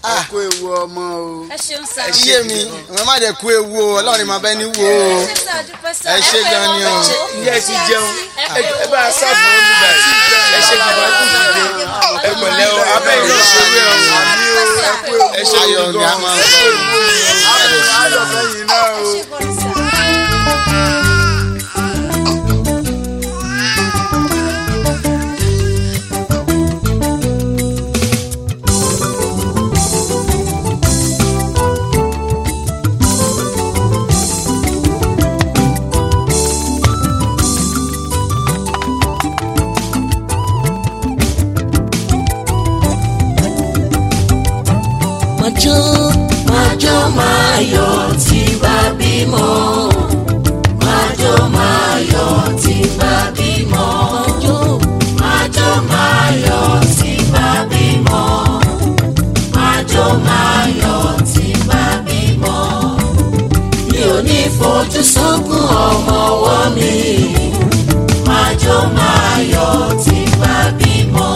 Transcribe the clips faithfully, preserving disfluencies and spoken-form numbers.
kó ewu ọmọ o. ẹ ṣeun sá. iye mi wọn má dẹ kó ewu o Ọlọ́run ni màá bẹ ní wo o. ẹ ṣe gan ni o. iye ti jẹun ẹ bá a sábà ń bíbá yìí ẹ ṣe kí wọn kú dìde ẹ pẹ̀lẹ́ o abẹ́ ìlú ìṣòwò ẹ o ẹ ṣe ayọ̀ ni a máa sọ ayọ̀ fẹ́yìn náà o. Májò máa yọ̀ tí bá bímọ. Májò máa yọ̀ tí bá bímọ. Májò máa yọ̀ tí bá bímọ. Májò máa yọ̀ tí bá bímọ. Mi ò ní fojú sunkún ọmọ ọwọ́ mi. Májò máa yọ̀ tí bá bímọ.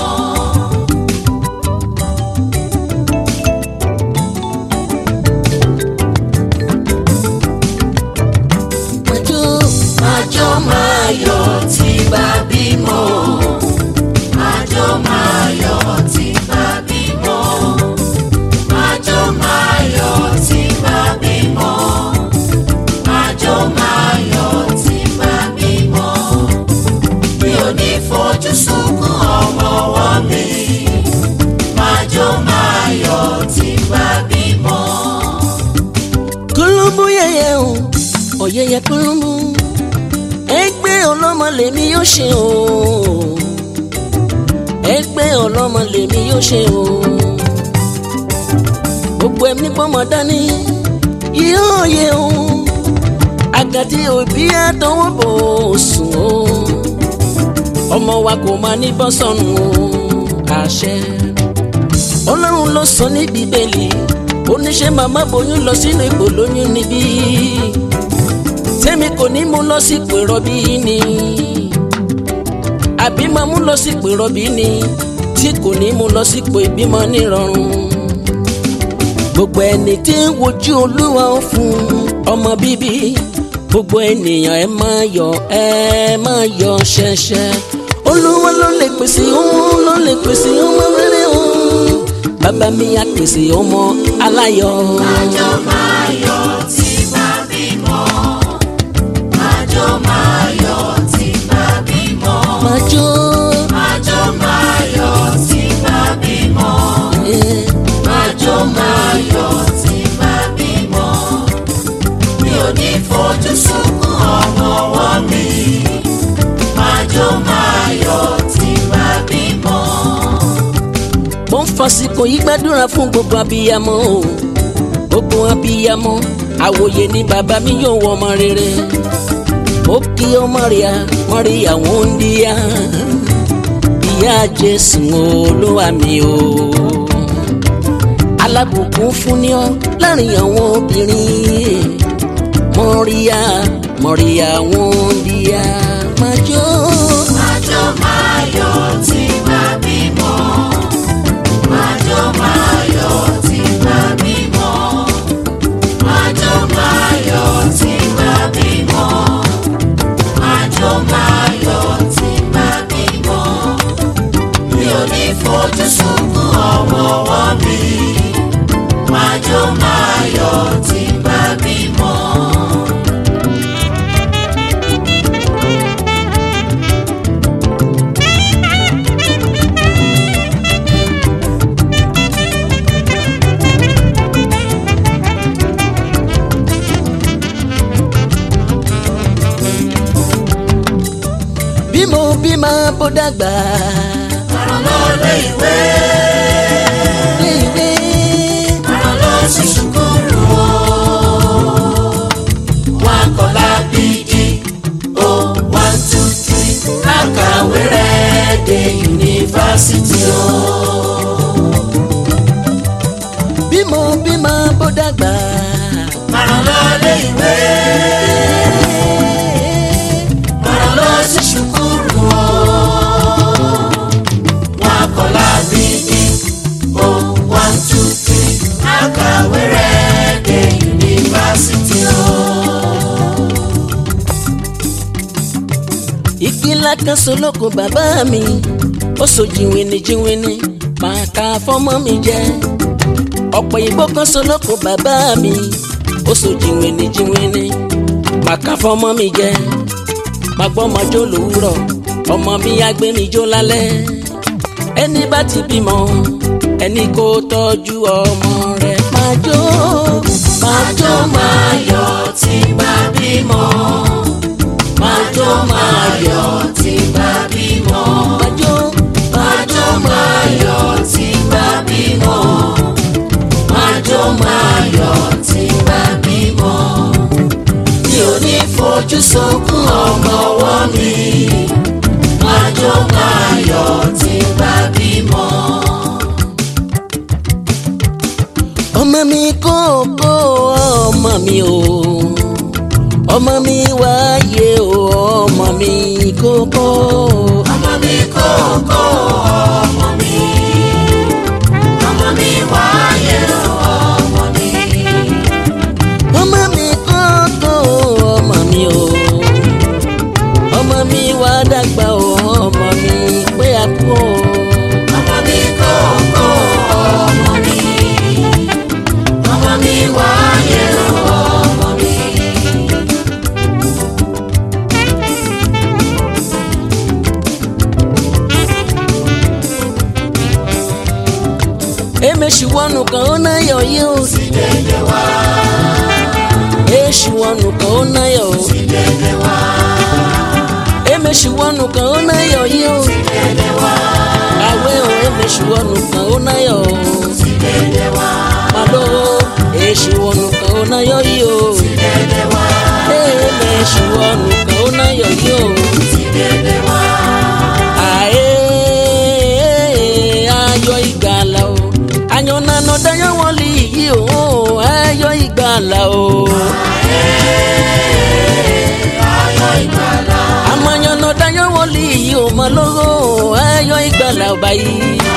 Májò máa yọ̀ tí bá bímọ. Májò máa yọ̀ tí bá bímọ. Májò máa yọ̀ tí bá bímọ. Májò máa yọ̀ tí bá bímọ. Mi ò ní fojú sunkún ọmọ ọwọ́ mi. Májò máa yọ̀ tí bá bímọ. Kulumbu yẹyẹ o, oyeye kulumbu. Ẹgbẹ́ ọlọ́mọ lèmi yóò ṣe o. Ẹgbẹ́ ọlọ́mọ lèmi yóò ṣe o. Gbogbo ẹ̀mí pọ́nmọ dání yóò yẹ o. Àgàtì òbí àtọwọ́ bò sùn o. Ọmọ wa kò máa ní bọ́ sọnù o. Àṣẹ Ọlọ́run ló sọ ní Bíbélì. Oníṣẹ́ màmá boyún lọ sínú ipò lóyún níbí. Tẹ́mi kò ní mú lọ sí pé rọ́bì ni. Àbí máa mú lọ sí pé rọ́bì ni. Tí kò ní mú lọ sí pé ìbímọ nírọ̀rùn. Gbogbo ẹni tí ń wojú Olúwa ó fún ọmọ bíbí. Gbogbo ènìyàn ẹ máa yọ̀ ẹ máa yọ̀ ṣẹ̀ṣẹ̀. Olúwa ló lè pèsè òun ló lè pèsè ọmọ rere òun. Bàbá mi á pèsè ọmọ aláyọ̀. Májò máa yọ̀ tí bá bímọ. Májò máa yọ̀ tí bá bímọ. Májò. Májò máa yọ̀ tí bá bímọ. Májò máa yọ̀ tí bá bímọ. Mi ò ní fojú sunkún ọmọ ọwọ́ mi. Májò máa yọ̀ tí bá bímọ. Mo ń fàsìkò yìí gbàdúrà fún gbogbo abiyamọ o. Gbogbo abiyamọ àwòye ni bàbá mi yóò wọ ọmọ rere. Ó kí ọ Maria Maria wúndíá. Ìyá Jésù Olúwa mi o. Alábùkún fún ni ọ láàrin àwọn obìnrin. Maria Maria wúndíá. Májò. Májò máa yọ̀ tí bá bímọ. Májò máa yọ̀ tí bá bímọ. Májò máa yọ̀ tí bá bímọ. Májò máa yọ̀ tí bá bímọ. Mi ò ní fojú sunkún ọmọ ọwọ́ mi. Májò máa yọ̀ tí bá bímọ. Bímọ bímọ bó dàgbà. Ọ̀rọ̀ lọ lé ìwé. Lé ìwé. Ọ̀rọ̀ lọ sí ṣùkúrù o. Wọ́n kọ́ lábídí o one two three. Kàkàwé rẹ̀ dé yunifásitì o. Bímọ bímọ bó dàgbà. Ọ̀rọ̀ lọ lé ìwé. Ọ̀rọ̀ lọ sí ṣùkúrù o. Wọ́n kọ́ lábídí. kan solóko bàbá mi ó so jìnwìnì jìnwìnì máa ka fọ́mọ mi jẹ. ọ̀pọ̀ ìbò kan solóko bàbá mi ó so jìnwìnì jìnwìnì máa ka fọ́mọ mi jẹ. máa gbọ́ ọmọ jó lówùrọ̀ ọmọ mi á gbé mi jó lálẹ́. ẹni bá ti bímọ ẹni kó tọ́jú ọmọ rẹ̀ máa jó máa jó máa yọ̀ tí bá bímọ. máa jó máa yọ̀ tí bá bímọ. máa jó máa jó máa yọ̀ tí bá bímọ. máa jó máa yọ̀ tí bá bímọ. mi ò ní fojú sunkún ọmọ ọwọ́ mi. máa jó máa yọ̀ tí bá bímọ. ọmọ mi kókó ọmọ mi o ọmọ mi wáyé o ọmọ mi kókó. ọmọ mi kókó ọmọ mi ọmọ mi wáyé o ọmọ mi. ọmọ mi kókó ọmọ mi o ọmọ mi wá dàgbà o ọmọ mi pé a kú o. ọmọ mi kókó ọmọ mi ọmọ mi wáyé o ọmọ mi. emeshi wọnú kan ó náyọ̀ yìí ó sì dédé wá. eṣù wọnú kan ó náyọ̀ ó sì dédé wá. emeshi wọnú kan ó náyọ̀ yìí ó sì dédé wá. àwẹ̀ ò emeshi wọnú kan ó náyọ̀ ó sì dédé wá. màdó eṣù wọnú kan ó náyọ̀ yìí ó sì dédé wá. emeshi wọnú kan ó náyọ̀ yìí ó sì dédé wá. àyè ayọ̀ ìgbàlà o. Anyo nano dayo woli yo ayo ìgbàlà o. Ayo ìgbàlà. Amanyo no dayo woli yo malogo ayo ìgbàlà bayi.